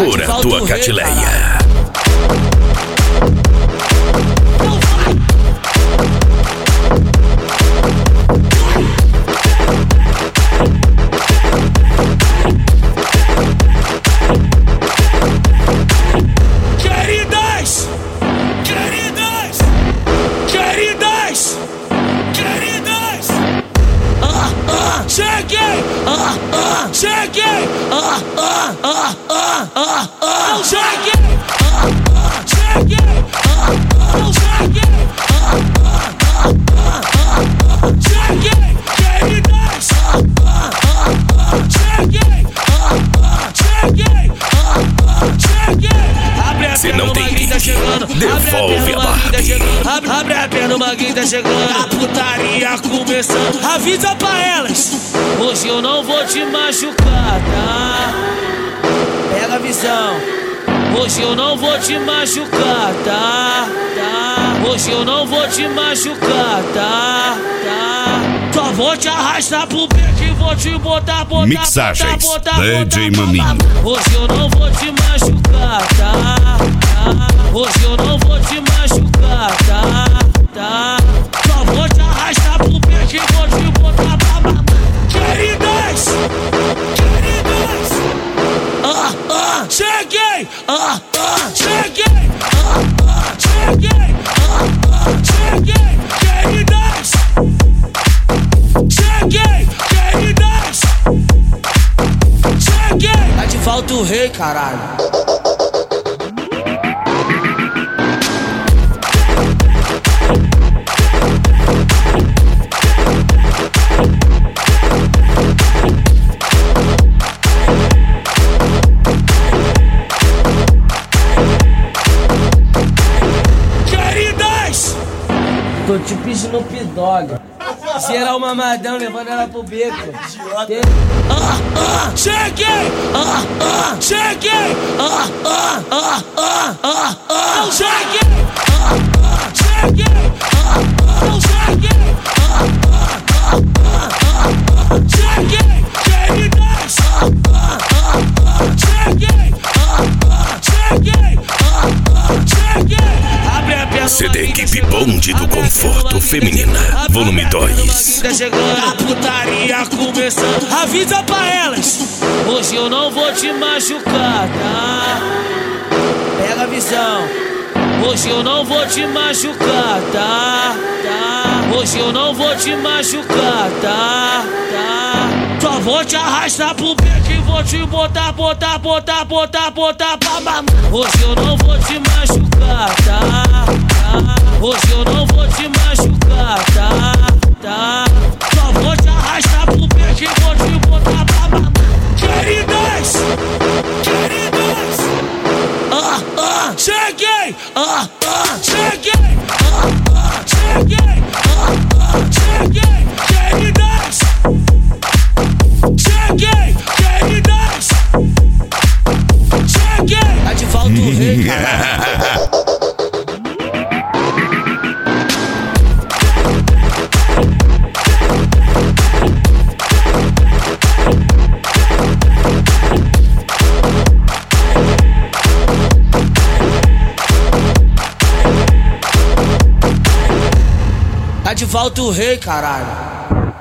Segura a tua catileia. Cheguei! Cheguei! Não cheguei! Cheguei! Não cheguei! Cheguei! Queridas! Cheguei! Cheguei! Cheguei! Se não tem link, devolve a Barbie. Abre a perna, o Maguinho tá chegando. A putaria começando. Avisa pra elas. Hoje eu não vou te machucar, tá? Pega a visão. Hoje eu não vou te machucar, tá? Hoje eu não vou te machucar, tá? Só vou te arrastar pro beco e vou te botar. Mixagens DJ Maminho. Hoje eu não vou te machucar, tá? Hoje eu não vou te machucar, tá? Só vou te arrastar pro beco e vou te botar. Queridas! Cheguei! Cheguei! Cheguei! Cheguei! Queridas! Cheguei! Queridas! Cheguei! Tá de falta o rei, caralho. Tô te pedindo no P-Dog. Geral mamadão, levando ela pro beco. Cheguei! Cheguei! Não cheguei! Cheguei! Não cheguei! Cheguei! Queridas! Cheguei! Cheguei! Cheguei! CD Equipe Bonde do Conforto Feminina, volume 2. Tá chegando, a putaria começando. Avisa pra elas. Hoje eu não vou te machucar, tá? Pega a visão. Hoje eu não vou te machucar, tá? Hoje eu não vou te machucar, tá? Só vou te arrastar pro beco e vou te botar pra mamar. Hoje eu não vou te machucar, tá? Hoje eu não vou te machucar, tá? Só vou te arrastar pro beco e vou te botar pra mamar. Queridas! Cheguei! Cheguei! Cheguei! Cheguei! Queridas! Cheguei! Queridas! Cheguei! Tá de falta o rei, caralho. Tá de volta o rei, caralho.